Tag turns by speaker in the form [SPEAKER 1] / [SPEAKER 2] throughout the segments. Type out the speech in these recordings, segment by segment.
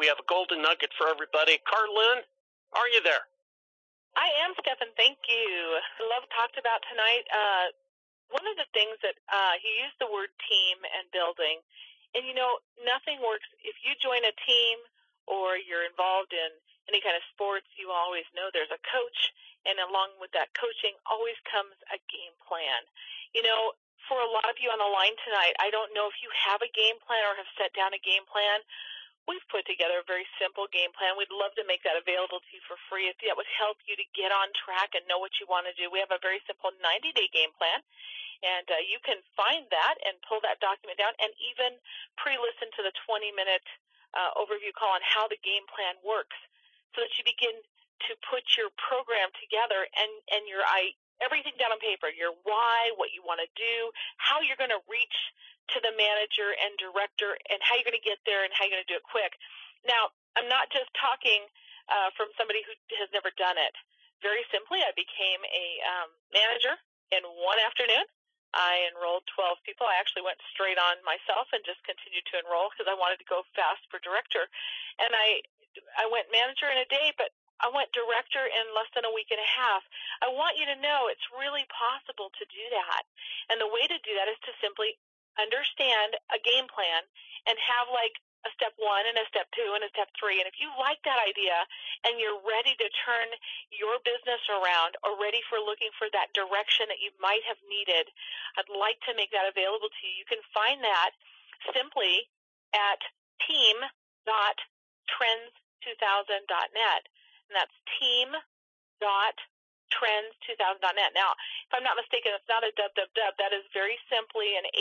[SPEAKER 1] We have a golden nugget for everybody. Carlin, are you there?
[SPEAKER 2] I am, Stephen. Thank you. Love talked about tonight. One of the things that he used the word team and building. And, nothing works. If you join a team or you're involved in any kind of sports, you always know there's a coach. And along with that coaching always comes a game plan. For a lot of you on the line tonight, I don't know if you have a game plan or have set down a game plan. We've put together a very simple game plan. We'd love to make that available to you for free if that would help you to get on track and know what you want to do. We have a very simple 90-day game plan, and you can find that and pull that document down and even pre-listen to the 20-minute overview call on how the game plan works so that you begin to put your program together and your everything down on paper, your why, what you want to do, how you're going to reach to the manager and director, and how you're going to get there and how you're going to do it quick. Now, I'm not just talking from somebody who has never done it. Very simply, I became a manager in one afternoon. I enrolled 12 people. I actually went straight on myself and just continued to enroll because I wanted to go fast for director. And I went manager in a day, but I went director in less than a week and a half. I want you to know it's really possible to do that. And the way to do that is to simply understand a game plan and have like a step 1 and a step 2 and a step 3. And if you like that idea and you're ready to turn your business around or ready for looking for that direction that you might have needed, I'd like to make that available to you. You can find that simply at team.trends2000.net. And that's team.trends2000.net. Now, if I'm not mistaken, it's not a www. That is very simply an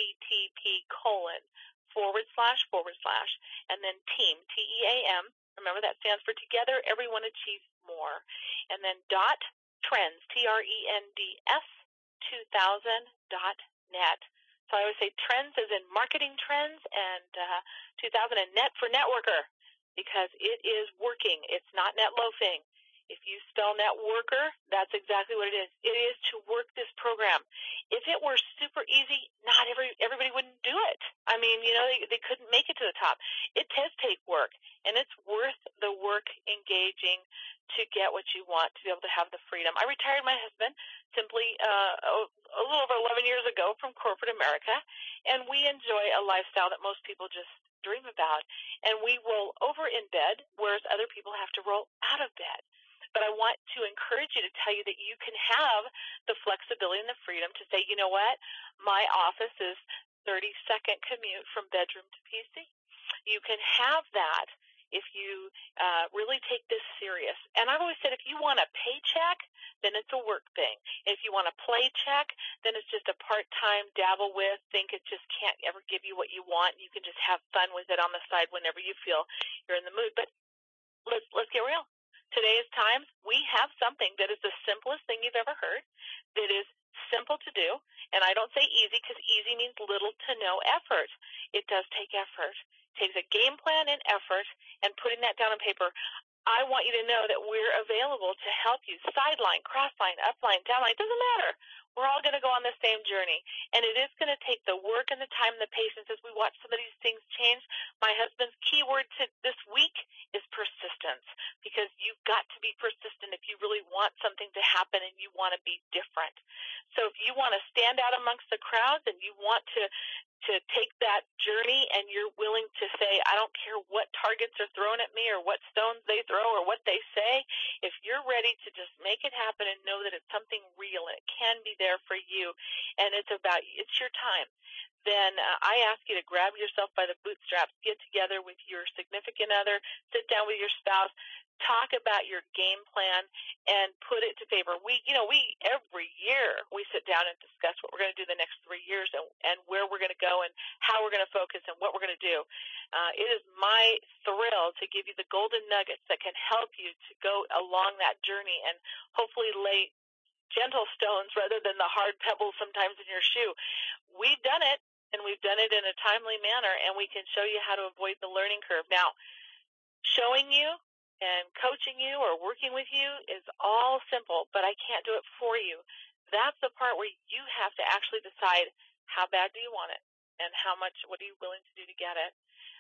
[SPEAKER 2] http:// and then team, TEAM. Remember, that stands for Together Everyone Achieves More. And then .trends, TRENDS 2000.net. So I always say trends as in marketing trends and 2000 and net for networker, because it is working. It's not net loafing. If you spell networker, that's exactly what it is. It is to work this program. If it were super easy, not everybody wouldn't do it. I mean, they couldn't make it to the top. It does take work, and it's worth the work engaging to get what you want, to be able to have the freedom. I retired my husband simply a little over 11 years ago from corporate America, and we enjoy a lifestyle that most people just dream about. And we roll over in bed, whereas other people have to roll out of bed. But I want to encourage you to tell you that you can have the flexibility and the freedom to say, you know what, my office is 30-second commute from bedroom to PC. You can have that if you really take this serious. And I've always said, if you want a paycheck, then it's a work thing. If you want a play check, then it's just a part-time dabble with, think it just can't ever give you what you want. You can just have fun with it on the side whenever you feel you're in the mood. But let's get real. Today's times, we have something that is the simplest thing you've ever heard, that is simple to do, and I don't say easy because easy means little to no effort. It does take effort. It takes a game plan and effort, and putting that down on paper. I want you to know that we're available to help you. Sideline, crossline, upline, downline, it doesn't matter. We're all going to go on the same journey, and it is going to take the work and the time and the patience as we watch some of these things change. My husband's key word to this week is persistence, because you've got to be persistent if you really want something to happen and you want to be different. So if you want to stand out amongst the crowds and you want to take that journey and you're willing to say, I don't care what targets are thrown at me or what stones they throw or what they say, if you're ready to just make it happen and know that it's something real and it can be there for you and it's your time, then I ask you to grab yourself by the bootstraps, get together with your significant other, sit down with your spouse, talk about your game plan and put it to paper. We every year we sit down and discuss what we're going to do the next 3 years and where we're going to go and how we're going to focus and what we're going to do. It is my thrill to give you the golden nuggets that can help you to go along that journey and hopefully lay gentle stones rather than the hard pebbles sometimes in your shoe. We've done it, and we've done it in a timely manner, and we can show you how to avoid the learning curve. Now, showing you and coaching you or working with you is all simple, but I can't do it for you. That's the part where you have to actually decide how bad do you want it and what are you willing to do to get it.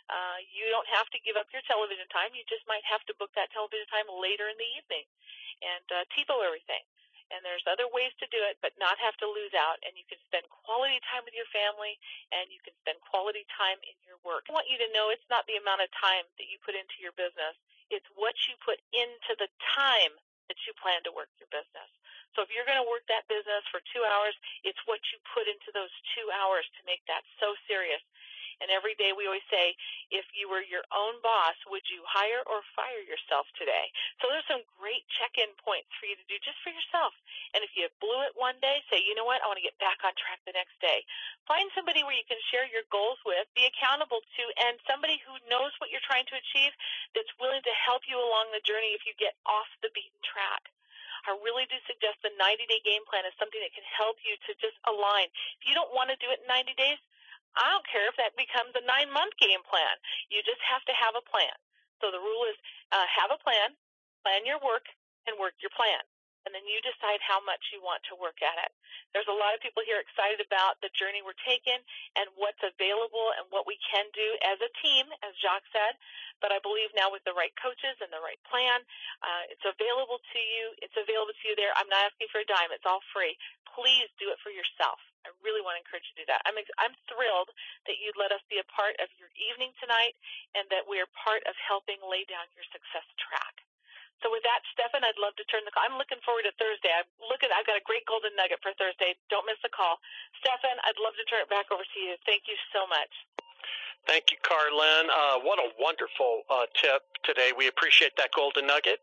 [SPEAKER 2] You don't have to give up your television time. You just might have to book that television time later in the evening and TiVo everything. And there's other ways to do it, but not have to lose out. And you can spend quality time with your family, and you can spend quality time in your work. I want you to know it's not the amount of time that you put into your business. It's what you put into the time that you plan to work your business. So if you're going to work that business for 2 hours, it's what you put into those 2 hours to make that so serious. And every day we always say, if you were your own boss, would you hire or fire yourself today? So there's some great check-in points for you to do just for yourself. And if you blew it one day, say, you know what, I want to get back on track the next day. Find somebody where you can share your goals with, be accountable to, and somebody who knows what you're trying to achieve that's willing to help you along the journey if you get off the beaten track. I really do suggest the 90-day game plan is something that can help you to just align. If you don't want to do it in 90 days, I don't care if that becomes a 9-month game plan. You just have to have a plan. So the rule is have a plan your work, and work your plan. And then you decide how much you want to work at it. There's a lot of people here excited about the journey we're taking and what's available and what we can do as a team, as Jacques said. But I believe now with the right coaches and the right plan, it's available to you. It's available to you there. I'm not asking for a dime. It's all free. Please do it for yourself. I really want to encourage you to do that. I'm thrilled that you'd let us be a part of your evening tonight and that we're part of helping lay down your success track. So with that, Stefan, I'd love to turn the call. I'm looking forward to Thursday. I've got a great golden nugget for Thursday. Don't miss the call. Stefan, I'd love to turn it back over to you. Thank you so much.
[SPEAKER 1] Thank you, Carlin. What a wonderful tip today. We appreciate that golden nugget.